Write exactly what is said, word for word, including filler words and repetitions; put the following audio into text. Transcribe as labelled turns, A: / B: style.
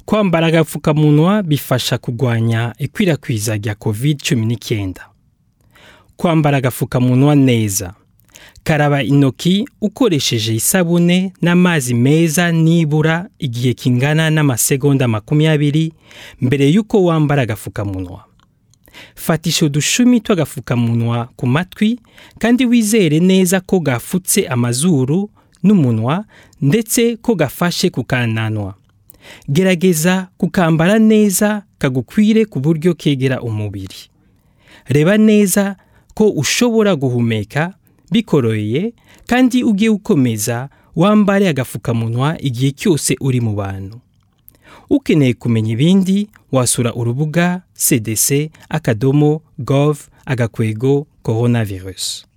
A: Kwambara agapfukamunwa bifasha kugwanya ikwirakwiza rya covid cumi n'icyenda. Kwambara agapfukamunwa neza. Karaba intoki ukoresheje isabune n'amazi meza nibura igihe kingana n'amasegonda makumyabiri mbere yuko wambara agapfukamunwa. Fatisha udushumi tw'agapfukamunwa ku matwi kandi wizere neza ko gafutse amazuru n'umunwa ndetse ko gafashe ku kananwa. Gerageza kukambara neza kagukwire ku buryo kegera umubiri. Reba neza ko ushobora guhumeka bikoroye kandi ugiye ukomeza wambare agapfukamunwa igihe cyose uri mu bantu. Ukeneye kumenya ibindi wasura urubuga c d c akadomo gov agakwego coronavirus.